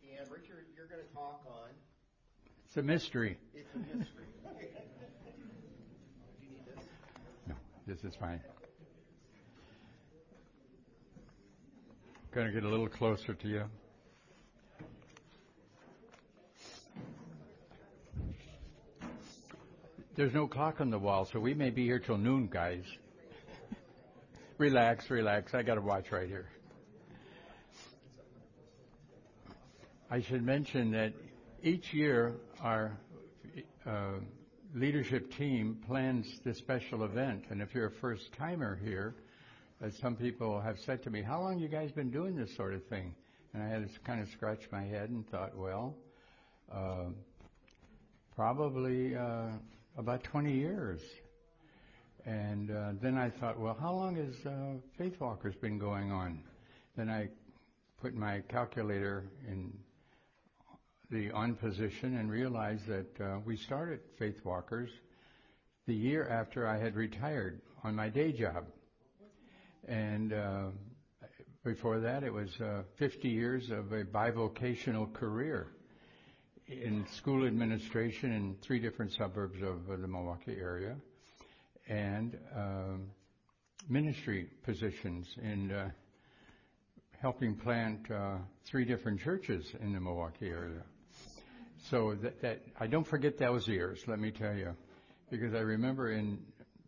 And Richard, you're going to talk on... It's a mystery. It's a mystery. Do you need this? No, this is fine. Going to get a little closer to you. There's no clock on the wall, so we may be here till noon, guys. Relax, relax. I got a watch right here. I should mention that each year our leadership team plans this special event. And if you're a first-timer here, as some people have said to me, how long you guys been doing this sort of thing? And I had to kind of scratch my head and thought, well, probably about 20 years. And then I thought, well, how long has Faith Walkers been going on? Then I put my calculator in the on position and realized that we started Faith Walkers the year after I had retired on my day job. And before that, it was 50 years of a bivocational career in school administration in 3 different suburbs of the Milwaukee area, and ministry positions in helping plant 3 different churches in the Milwaukee area. So that I don't forget those years, let me tell you, because I remember in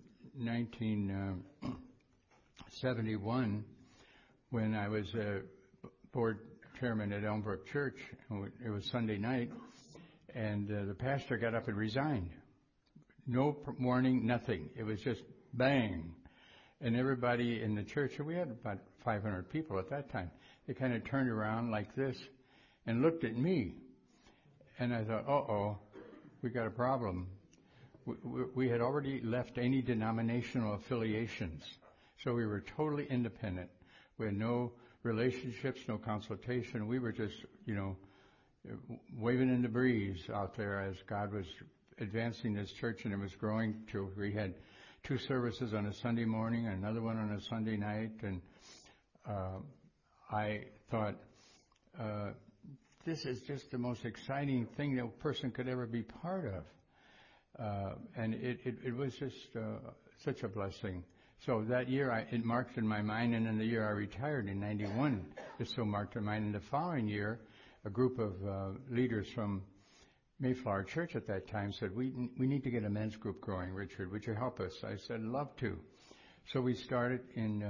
1971 when I was board chairman at Elmbrook Church. It was Sunday night, and the pastor got up and resigned. No warning, nothing. It was just bang. And everybody in the church, and we had about 500 people at that time, they kind of turned around like this and looked at me. And I thought, uh-oh, we got a problem. We had already left any denominational affiliations, so we were totally independent. We had no relationships, no consultation. We were just, waving in the breeze out there as God was advancing this church, and it was growing till we had 2 services on a Sunday morning and another one on a Sunday night. And I thought, this is just the most exciting thing that a person could ever be part of. And it was just such a blessing. So that year, it marked in my mind, and in the year I retired in 91, it so marked in mind. In the following year, a group of leaders from Mayflower Church at that time said, we need to get a men's group growing, Richard. Would you help us? I said, love to. So we started in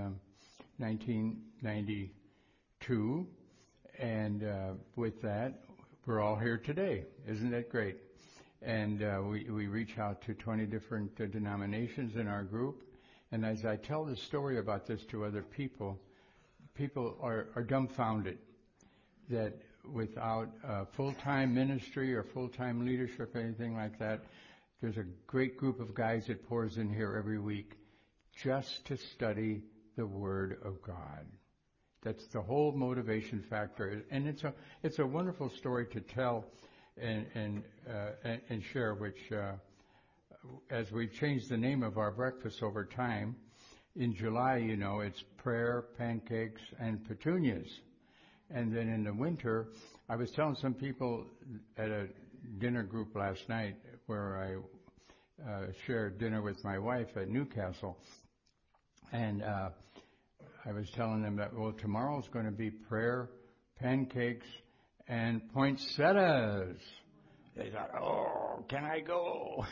1992, and with that, we're all here today. Isn't that great? And we reach out to 20 different denominations in our group. And as I tell the story about this to other people, people are dumbfounded that without full-time ministry or full-time leadership or anything like that, there's a great group of guys that pours in here every week just to study the Word of God. That's the whole motivation factor. And it's a wonderful story to tell and share, which as we've changed the name of our breakfast over time, in July, it's prayer, pancakes, and petunias. And then in the winter, I was telling some people at a dinner group last night where I shared dinner with my wife at Newcastle. And I was telling them that, well, tomorrow's going to be prayer, pancakes, and poinsettias. They thought, oh, can I go?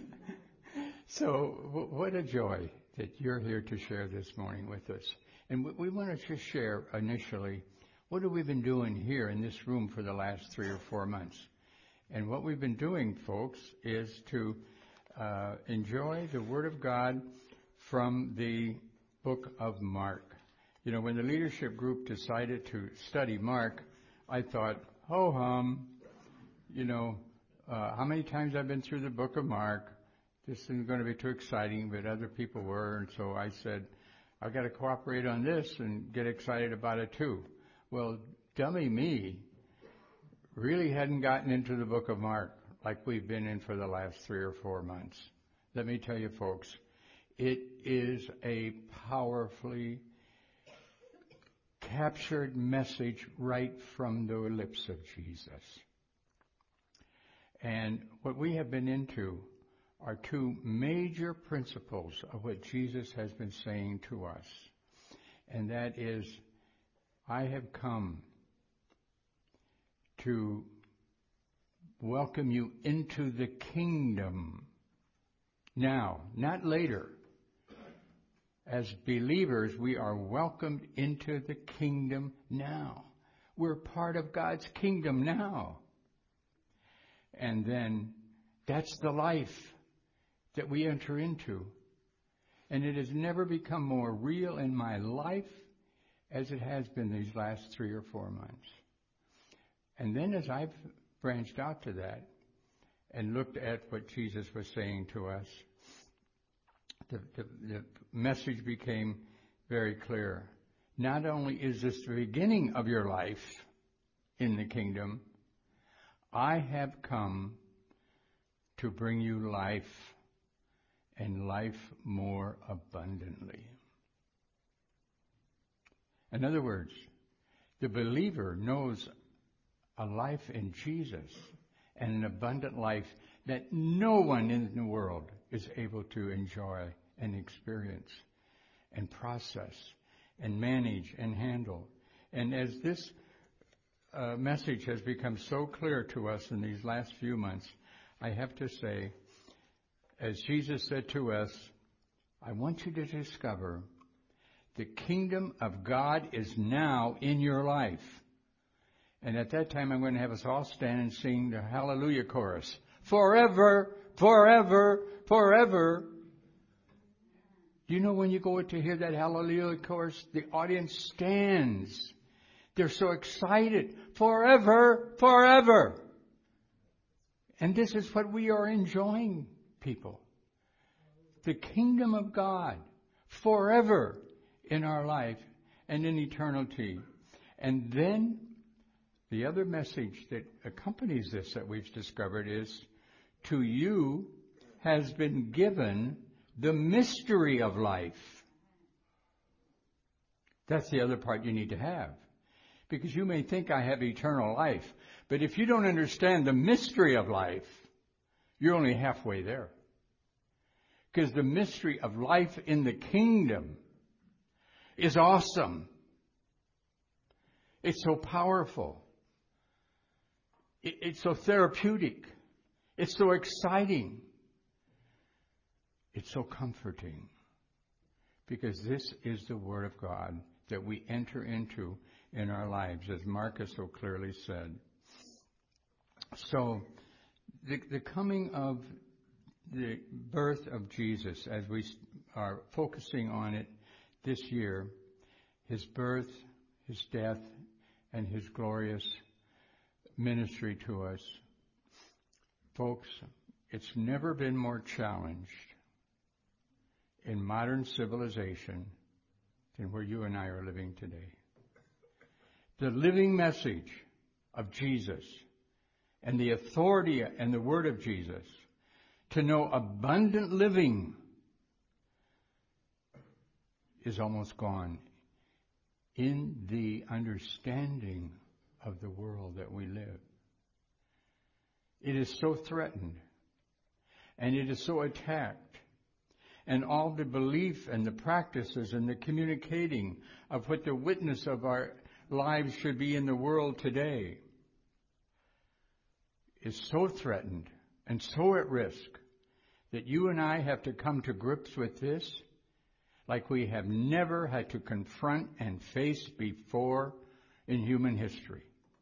So what a joy that you're here to share this morning with us. And we want to just share initially, what have we been doing here in this room for the last 3 or 4 months? And what we've been doing, folks, is to enjoy the Word of God from the book of Mark. When the leadership group decided to study Mark, I thought, ho-hum, how many times I've been through the book of Mark. This isn't going to be too exciting, but other people were. And so I said, I've got to cooperate on this and get excited about it too. Well, dummy me really hadn't gotten into the book of Mark like we've been in for the last 3 or 4 months. Let me tell you, folks, it is a powerfully captured message right from the lips of Jesus. And what we have been into are two major principles of what Jesus has been saying to us. And that is, I have come to welcome you into the kingdom now, not later. As believers, we are welcomed into the kingdom now. We're part of God's kingdom now. And then that's the life that we enter into. And it has never become more real in my life as it has been these last 3 or 4 months. And then as I've branched out to that and looked at what Jesus was saying to us, the message became very clear. Not only is this the beginning of your life in the kingdom, I have come to bring you life, and life more abundantly. In other words, the believer knows a life in Jesus and an abundant life that no one in the world is able to enjoy and experience and process and manage and handle. And as this message has become so clear to us in these last few months, I have to say, as Jesus said to us, I want you to discover the kingdom of God is now in your life. And at that time, I'm going to have us all stand and sing the Hallelujah chorus. Forever, forever, forever. Do you know when you go to hear that Hallelujah chorus, the audience stands. They're so excited. Forever, forever. And this is what we are enjoying, people. The kingdom of God forever in our life and in eternity. And then the other message that accompanies this that we've discovered is, to you has been given the mystery of life. That's the other part you need to have. Because you may think I have eternal life, but if you don't understand the mystery of life, you're only halfway there. Because the mystery of life in the kingdom is awesome. It's so powerful. It's so therapeutic. It's so exciting. It's so comforting. Because this is the Word of God that we enter into in our lives, as Marcus so clearly said. So, the coming of the birth of Jesus, as we are focusing on it this year, His birth, His death, and His glorious ministry to us. Folks, it's never been more challenged in modern civilization than where you and I are living today. The living message of Jesus and the authority and the word of Jesus to know abundant living is almost gone in the understanding of the world that we live. It is so threatened, and it is so attacked, and all the belief and the practices and the communicating of what the witness of our lives should be in the world today is so threatened and so at risk that you and I have to come to grips with this like we have never had to confront and face before in human history.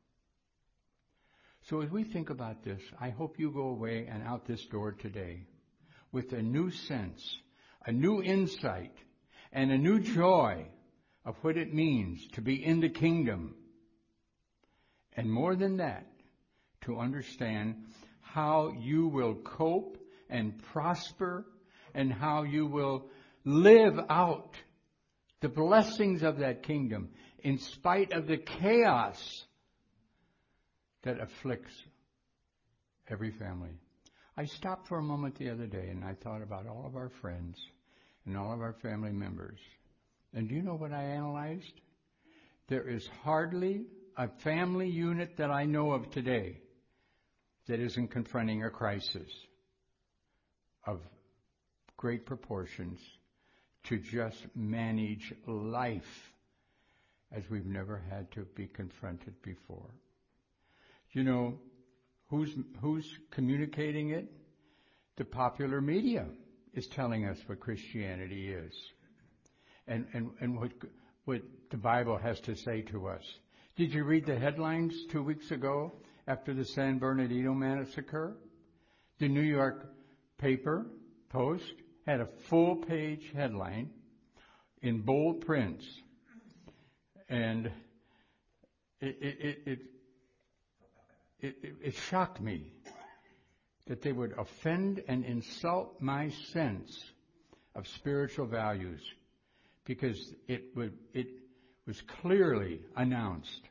So as we think about this, I hope you go away and out this door today with a new sense, a new insight, and a new joy of what it means to be in the kingdom. And more than that, to understand how you will cope and prosper and how you will live out the blessings of that kingdom in spite of the chaos that afflicts every family. I stopped for a moment the other day and I thought about all of our friends and all of our family members. And do you know what I analyzed? there is hardly a family unit that I know of today that isn't confronting a crisis of great proportions to just manage life as we've never had to be confronted before. You know, who's communicating it? The popular media is telling us what Christianity is and what the Bible has to say to us. Did you read the headlines 2 weeks ago after the San Bernardino massacre? The New York paper, Post, had a full-page headline in bold prints, and it shocked me that they would offend and insult my sense of spiritual values, because it was clearly announced.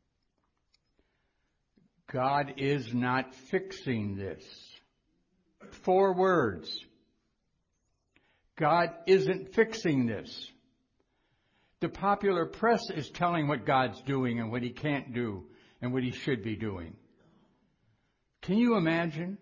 God is not fixing this. 4 words. God isn't fixing this. The popular press is telling what God's doing and what He can't do and what He should be doing. Can you imagine?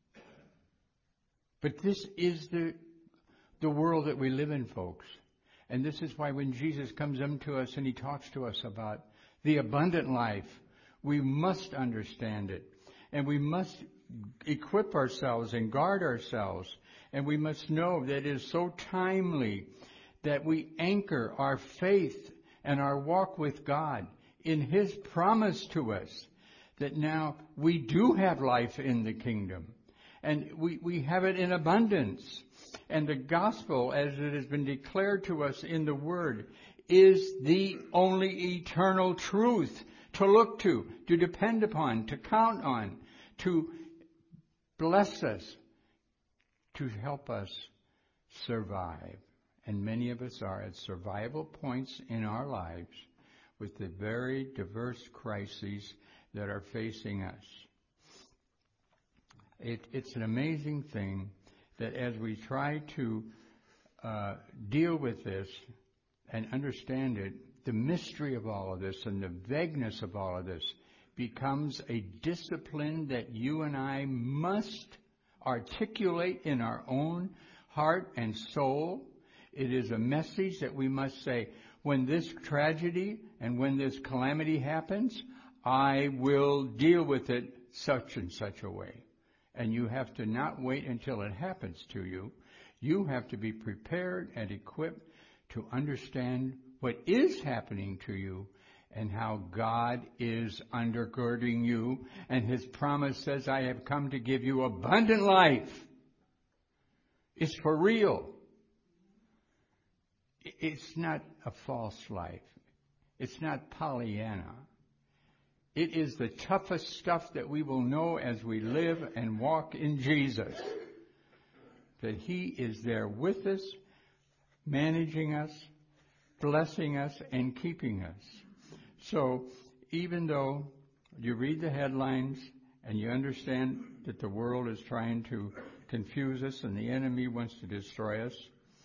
But this is the world that we live in, folks. And this is why when Jesus comes into us and He talks to us about the abundant life, we must understand it. And we must equip ourselves and guard ourselves. And we must know that it is so timely that we anchor our faith and our walk with God in His promise to us that now we do have life in the kingdom. And we have it in abundance. And the gospel, as it has been declared to us in the Word, is the only eternal truth to look to depend upon, to count on, to bless us, to help us survive. And many of us are at survival points in our lives with the very diverse crises that are facing us. It's an amazing thing that as we try to deal with this and understand it, the mystery of all of this and the vagueness of all of this becomes a discipline that you and I must articulate in our own heart and soul. It is a message that we must say, when this tragedy and when this calamity happens, I will deal with it such and such a way. And you have to not wait until it happens to you. You have to be prepared and equipped to understand what is happening to you and how God is undergirding you. And His promise says, I have come to give you abundant life. It's for real. It's not a false life. It's not Pollyanna. It is the toughest stuff that we will know as we live and walk in Jesus. That He is there with us, managing us, blessing us, and keeping us. So even though you read the headlines and you understand that the world is trying to confuse us and the enemy wants to destroy us,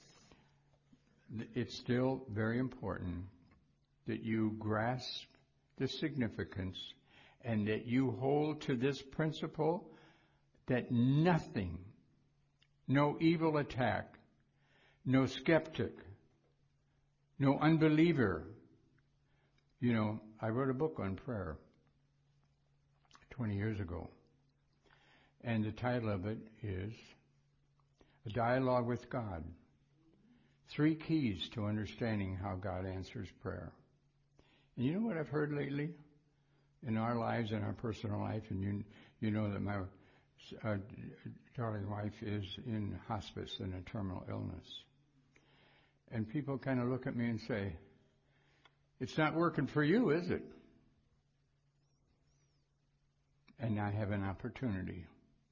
it's still very important that you grasp the significance and that you hold to this principle that nothing, no evil attack, no skeptic, no unbeliever. You know, I wrote a book on prayer 20 years ago, and the title of it is A Dialogue with God. 3 keys to understanding how God answers prayer. And you know what I've heard lately in our lives, in our personal life, and you know that my darling wife is in hospice in a terminal illness. And people kind of look at me and say, it's not working for you, is it? And I have an opportunity.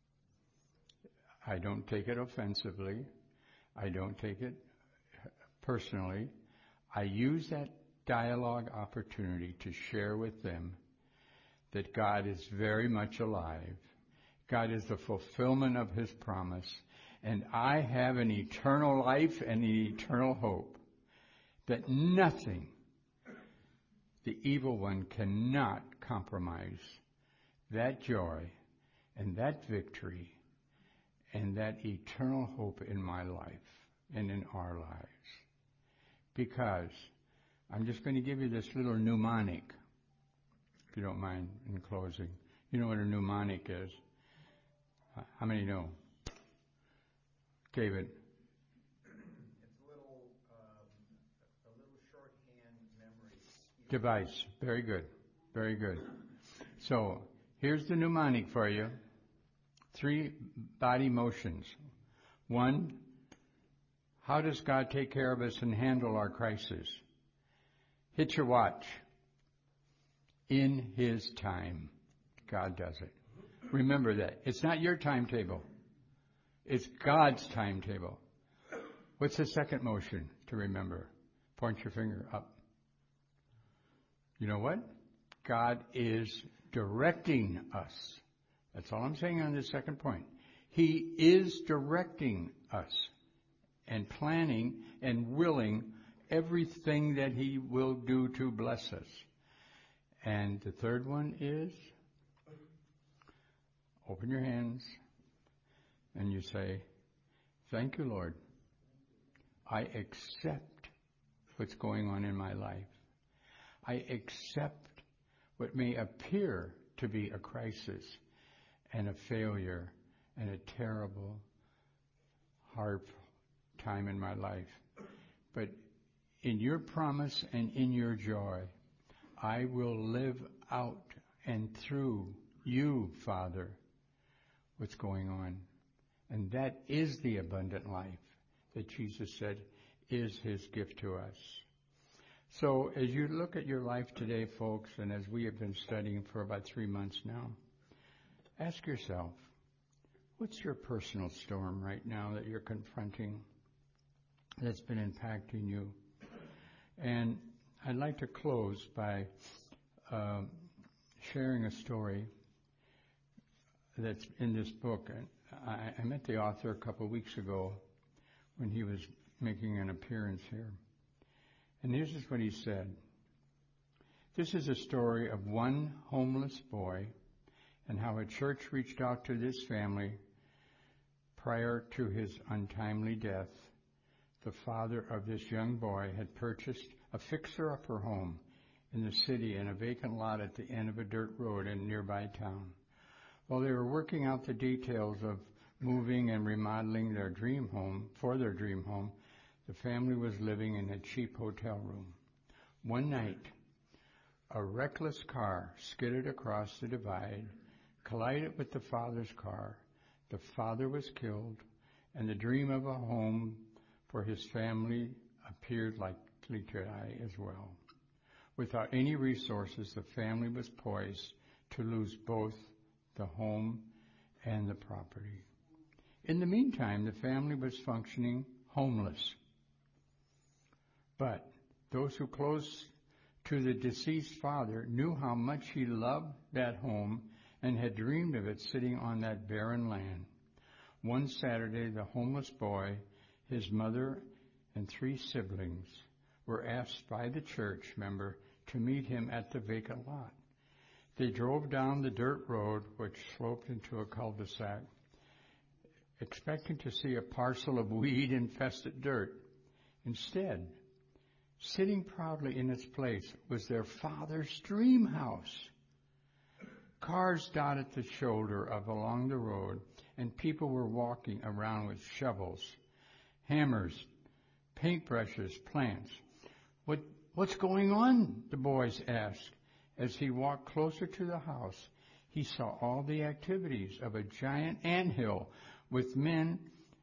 I don't take it offensively. I don't take it personally. I use that dialogue opportunity to share with them that God is very much alive. God is the fulfillment of His promise. And I have an eternal life and an eternal hope that nothing the evil one cannot compromise that joy and that victory and that eternal hope in my life and in our lives. Because I'm just going to give you this little mnemonic, if you don't mind, in closing. You know what a mnemonic is? How many know? David. It's a little shorthand memory Device. Very good. Very good. So here's the mnemonic for you. 3 body motions. 1, how does God take care of us and handle our crisis? Hit your watch. In His time, God does it. Remember that. It's not your timetable. It's God's timetable. What's the second motion to remember? Point your finger up. You know what? God is directing us. That's all I'm saying on this second point. He is directing us and planning and willing everything that He will do to bless us. And the third one is, open your hands and you say, thank you, Lord. I accept what's going on in my life. I accept what may appear to be a crisis and a failure and a terrible, hard time in my life. But in your promise and in your joy, I will live out and through you, Father, what's going on. And that is the abundant life that Jesus said is His gift to us. So as you look at your life today, folks, and as we have been studying for about 3 months now, ask yourself, what's your personal storm right now that you're confronting that's been impacting you? And I'd like to close by sharing a story that's in this book. I met the author a couple of weeks ago when he was making an appearance here. And this is what he said. This is a story of one homeless boy and how a church reached out to this family prior to his untimely death. The father of this young boy had purchased a fixer-upper home in the city in a vacant lot at the end of a dirt road in a nearby town. While they were working out the details of moving and remodeling their dream home, the family was living in a cheap hotel room. One night, a reckless car skidded across the divide, collided with the father's car. The father was killed, and the dream of a home for his family appeared likely to die as well. Without any resources, the family was poised to lose both the home and the property. In the meantime, the family was functioning homeless. But those who close to the deceased father knew how much he loved that home and had dreamed of it sitting on that barren land. One Saturday, the homeless boy, his mother, and 3 siblings were asked by the church member to meet him at the vacant lot. They drove down the dirt road, which sloped into a cul-de-sac, expecting to see a parcel of weed-infested dirt. Instead, sitting proudly in its place was their father's dream house. Cars dotted the shoulder of along the road, and people were walking around with shovels, hammers, paintbrushes, plants. What's going on? The boys asked. As he walked closer to the house, he saw all the activities of a giant anthill with men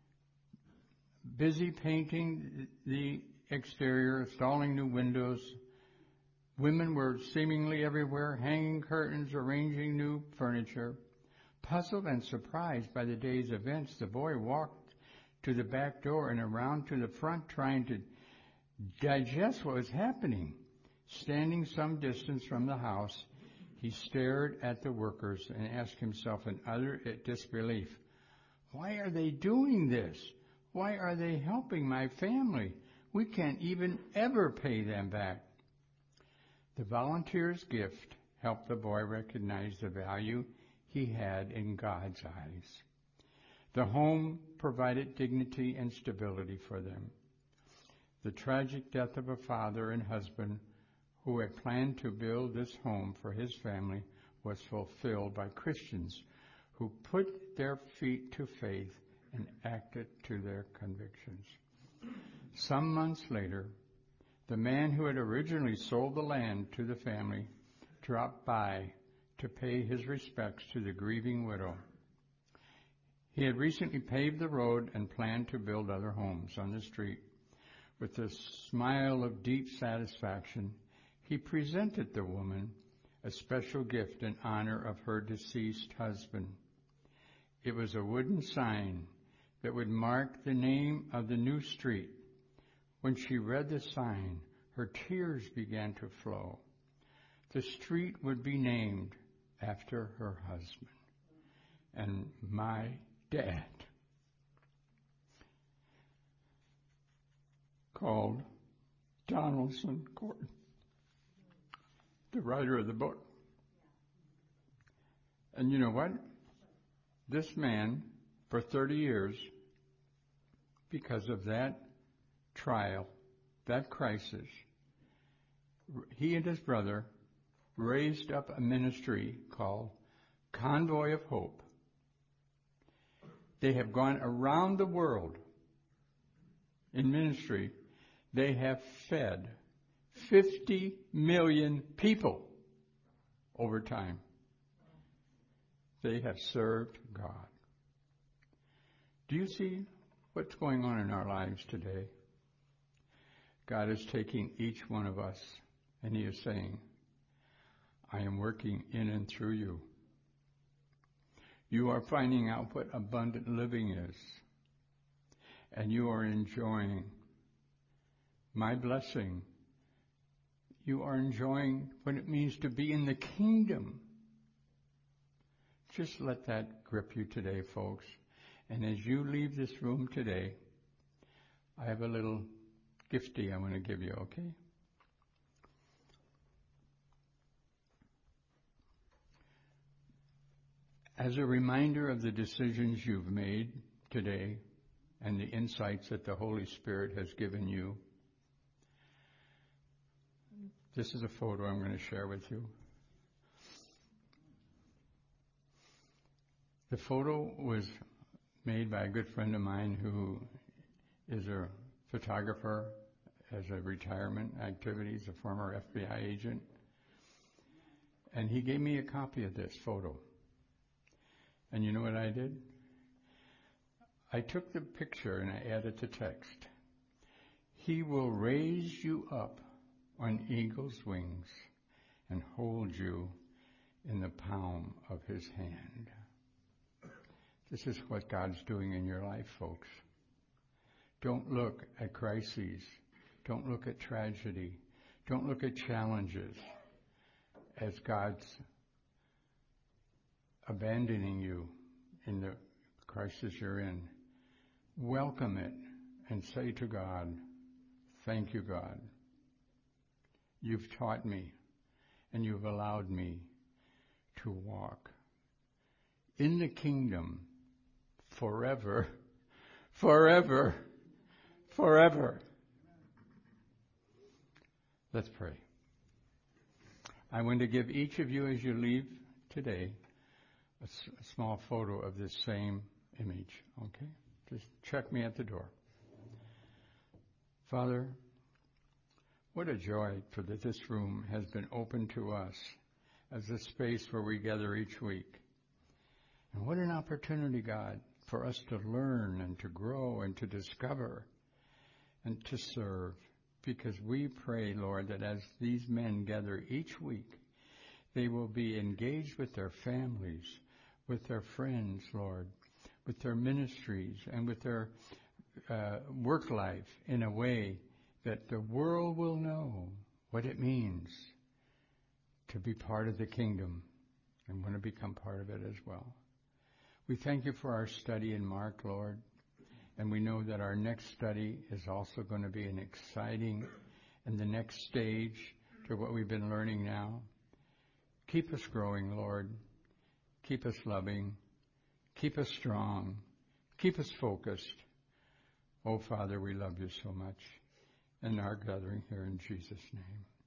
busy painting the exterior, installing new windows. Women were seemingly everywhere, hanging curtains, arranging new furniture. Puzzled and surprised by the day's events, the boy walked to the back door and around to the front, trying to digest what was happening. Standing some distance from the house, he stared at the workers and asked himself in utter disbelief, why are they doing this? Why are they helping my family? We can't even ever pay them back. The volunteer's gift helped the boy recognize the value he had in God's eyes. The home provided dignity and stability for them. The tragic death of a father and husband who had planned to build this home for his family was fulfilled by Christians who put their feet to faith and acted to their convictions. Some months later, the man who had originally sold the land to the family dropped by to pay his respects to the grieving widow. He had recently paved the road and planned to build other homes on the street. With a smile of deep satisfaction, he presented the woman a special gift in honor of her deceased husband. It was a wooden sign that would mark the name of the new street. When she read the sign, her tears began to flow. The street would be named after her husband and my dad, called Donaldson Gordon, the writer of the book. And you know what? This man, for 30 years, because of that trial, that crisis, he and his brother raised up a ministry called Convoy of Hope. They have gone around the world in ministry. They have fed 50 million people over time. They have served God. Do you see what's going on in our lives today? God is taking each one of us, and He is saying, I am working in and through you. You are finding out what abundant living is, and you are enjoying my blessing. You are enjoying what it means to be in the kingdom. Just let that grip you today, folks. And as you leave this room today, I have a little gifty I want to give you, okay? As a reminder of the decisions you've made today and the insights that the Holy Spirit has given you, this is a photo I'm going to share with you. The photo was made by a good friend of mine who is a photographer, has a retirement activities, a former FBI agent. And he gave me a copy of this photo. And you know what I did? I took the picture and I added the text. He will raise you up on eagle's wings and hold you in the palm of His hand. This is what God's doing in your life, folks. Don't look at crises. Don't look at tragedy. Don't look at challenges as God's abandoning you in the crisis you're in. Welcome it and say to God, thank you, God. You've taught me and you've allowed me to walk in the kingdom forever, forever, forever. Let's pray. I want to give each of you, as you leave today, a small photo of this same image, okay? Just check me at the door. Father, what a joy for that this room has been open to us as a space where we gather each week. And what an opportunity, God, for us to learn and to grow and to discover and to serve. Because we pray, Lord, that as these men gather each week, they will be engaged with their families, with their friends, Lord, with their ministries, and with their work life in a way that the world will know what it means to be part of the kingdom and want to become part of it as well. We thank you for our study in Mark, Lord, and we know that our next study is also going to be an exciting and the next stage to what we've been learning now. Keep us growing, Lord. Keep us loving. Keep us strong. Keep us focused. Oh, Father, we love you so much in our gathering here in Jesus' name.